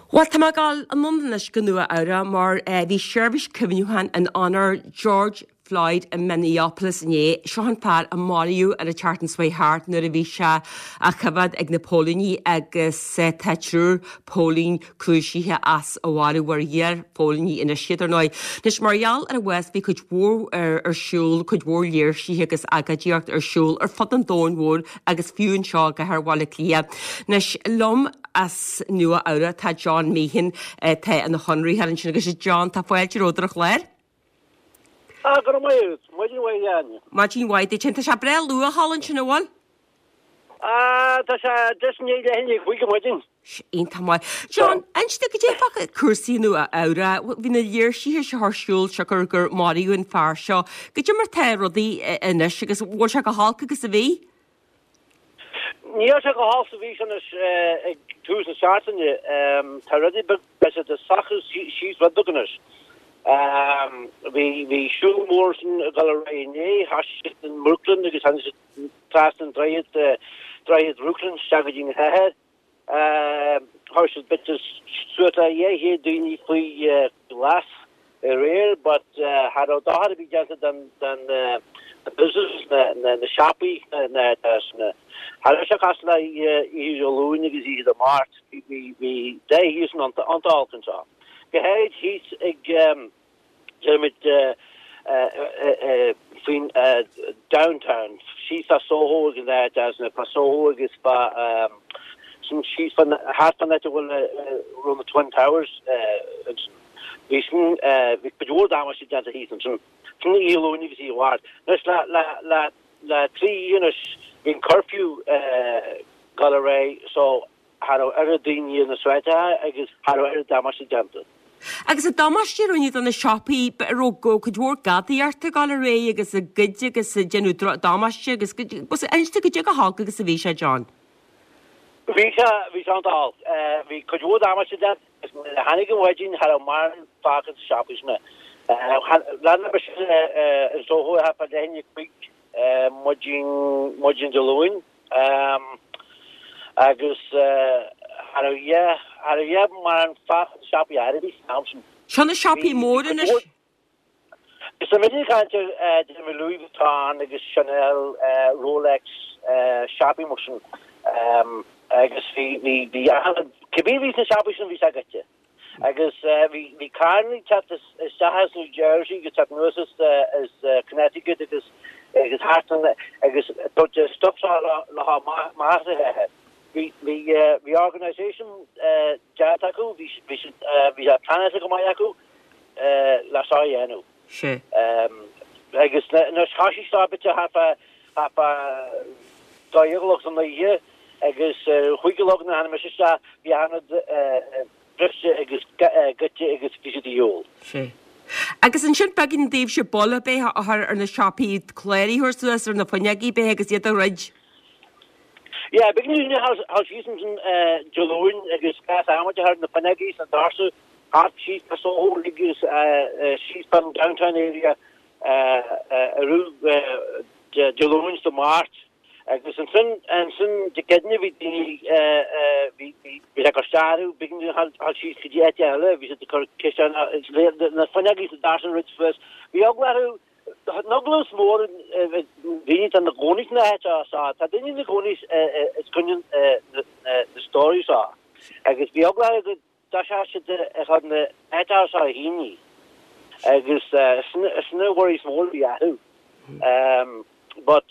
Wat tá gal an nonnas go nua ára mar bhí seirbhís cumniúhan an honor George Floyd in Minneapolis in Sean pár a Mariú ar a Chartan Sway Hart nuair a bhí se a chabad ag na Pólíní agus tetrú Pólín clúisithe as óháú war dhéar Pólíní ina siidir nói. Nis marall ar a West bhí chuid mhór ar siúl chuid mhór léir síthe agus agadíocht ar siúl ar fod an dónhór agus fiún seo go thbhála clia. Nis lom as nua ára tá John Meehan te an na Honraí haran sin agus John tá foiilte ródrach léir. Gur maiúd, muidir bhaid Martin White, te se bre lu a hallan sin bháil? Tá se disné le hinnig chuig muidin. Ein tamá. John, einste go dé fa cuasaí nu a ára, hí na dhéir síhe se thsúil se gur Mariú an fear seo. Go dtí mar te rudaí inis agus bhil se go hálca agus a bhí? Níl se go hálsa bhí san ag tús na seaartainne tá rudí be a sachas síos rud duganas. Vi Schulmorsen gal né has in Brooklyn agus han trasten dreiet Brooklyn staging head has bit he doing free glass rare but had da be just than the business the shoppy had is the mart we day he's on Arkansas. Geheid he's met between downtown. She's a so hoog in that as a so hoog is she's from half an that will run the Twin Towers. We bedoel dames die dat he's and some heel university award. There's la 3 units in curfew gallery so had other thing in the sweater I guess had other dames die agus a damastíúní an na shoppaí rógó chu dúór gadaíarta gal ré agus a gide agus a genú damasiste agus einste go go há agus a bhí sé John. Bhí antáil bhí chu dúór damasiste hanig an bhaidín har mar fágan shoppaísna lena be soho ha déine quick mojin deloin agus mar an fa shoppy Arabi Samson. Shana shoppy mór in is? It's a mini canter Louis Vuitton, agus Chanel, Rolex, shopping motion. Agus the Kabiris and shopping we sagate. Agus we currently chat this Sahas New Jersey, get up nurses as Connecticut, agus Harton, agus stops la Martha. The organisation Jataku we have planets Mayaku La Sayano. Sure. I guess no Hashi stop it to have a dialogues on the year. I guess Huigalog and Animasha behind I guess visit the old. Sure. Agus an sin bagin Dave se bolla be ar na shoppy Clary horses ar na Ponyagi be agus yet a ridge. Yeah, beginning how she's in Jaloin, agus gas amateur her in the Panegis and Darcy, hard she's so old she's from downtown area, Jaloin's the March, agus and sin the kidney with the Costaru, beginning how she's Kijet, visit the Christian, the Panegis and Darcy Ridge first. We all glad who. Noglos more wenig an de Konig na sa. Dat in de Konig het kunnen de stories are. Agus we ook glad dat je had de eta sa hini. Agus no worries more we are. But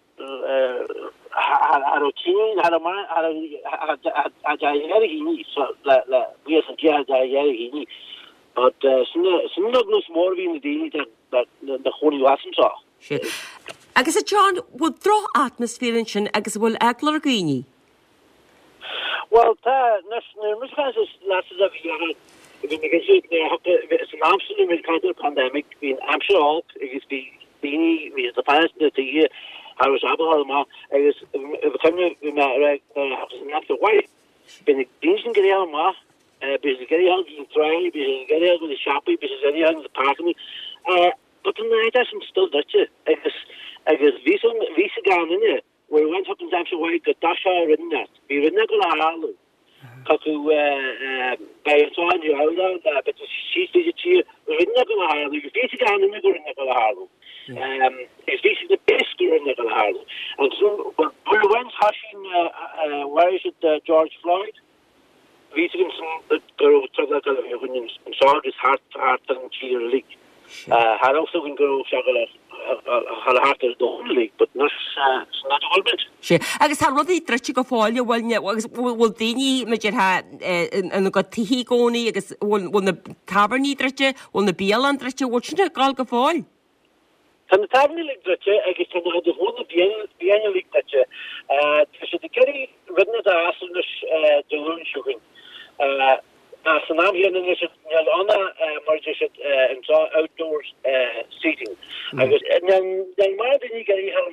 routine had a man had hini so we as hini. But some noglos more we in the daily that the holy wasn't saw. Agus a John would draw atmosphere in sin agus bhfuil eaglar gaoine. Well, mis last of year it's an absolute kind of pandemic. Being Amsterdam, it is the finest the year. I was able to I was becoming after white. Been a decent get out ma. Busy getting out in try, busy getting out with the shopping, busy getting out in the parking. But the night hasn't still Dutch. I guess visa gone in it. We went up and down to white, got Dasha ridden that. We ridden that go kaku bayan you out but she's the rinna Harlow you basically on the rinna Harlow it's basically the best rinna Harlow and so but when's hashing where is it George Floyd Visiting some girl when saw this heart and cheer league had also can go heart the whole league but not all bit agus tá rudí dreite go fáile bhfuil daoine meidir an go tuí gcónaí agus bhfuil na tabarní dreite bhfuil na bíalan dreite bhil sinna gáil go fáil. Tá na tabarní le dreite agus tá na bhna bíana le dreite tá sé de ceirí rinne a asannas doún siúin as an am here in Anna marriage outdoors seating. I was then my didn't get how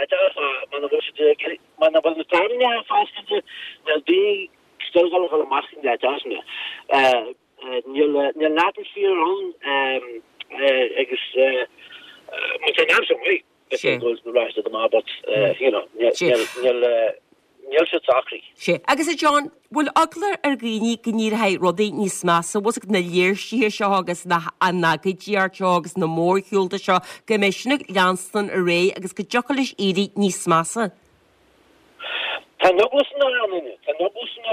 man was the time fast the be still going for the masking that doesn't you'll atmosphere on I guess much an some way goes the rest of the mob but you know sé agus a John bhfuil aglar gghine gníortha rudaí níos measa bhs na léirsí seo agus na anagaidíar seo agus na mórchiúilta seo go mé sinna leanstan a ré agus go deocha leis éirí níos measa. Tá nóglasna anine tá nóglasna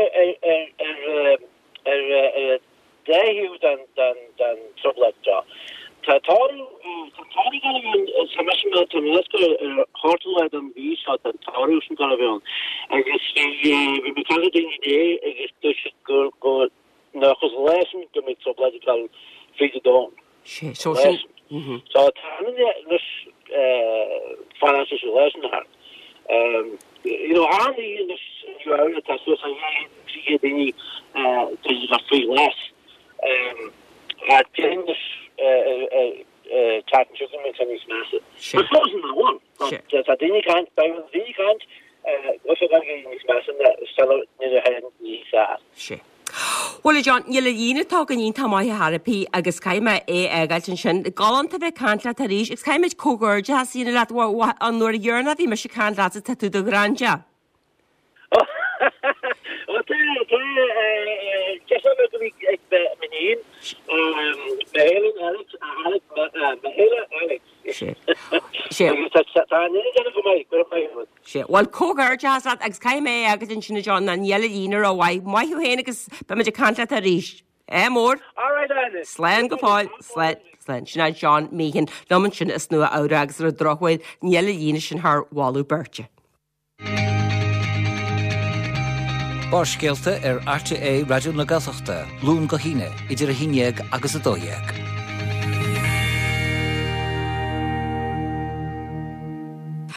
déhiú dan troblaidá. Tátáú galibhún samisiime tamesco hartleid an bhí an táú sin galibhún agus bhí me cad daine agus tu go nachchas leisin go mé troblaidá féidir dá. So táine nus financial lesson har. You know, Arnie in this area that's what I see any there's free less. At getting this chat and sugar makes any massive. But closing the one. That's a dinny can't buy with the can't what's a guy getting this massive that sell it near the head and Sure. Well, John, you'll yin talking in Tamai Harapy, agus Kaima a Galton, Galanta de Cantla Tarish, it's Kaima Cogurja, seen that what on Nor Yerna, the Michigan Lads to the Granja. Just over the week, Well, Cogar jazz at Excaime Agatin John and Yellow Yiner or why you Hennigus, but Major Cantla Tarish. More? All right, Slan go fall, slan, Shina John Megan, Lomanchin is no outrags or drawway, Yellow Yinish and her Wallu Birche. Bárscéalta RTA Radio na Gaeltachta, Lún go híine, idir a híneag agus a dóiag.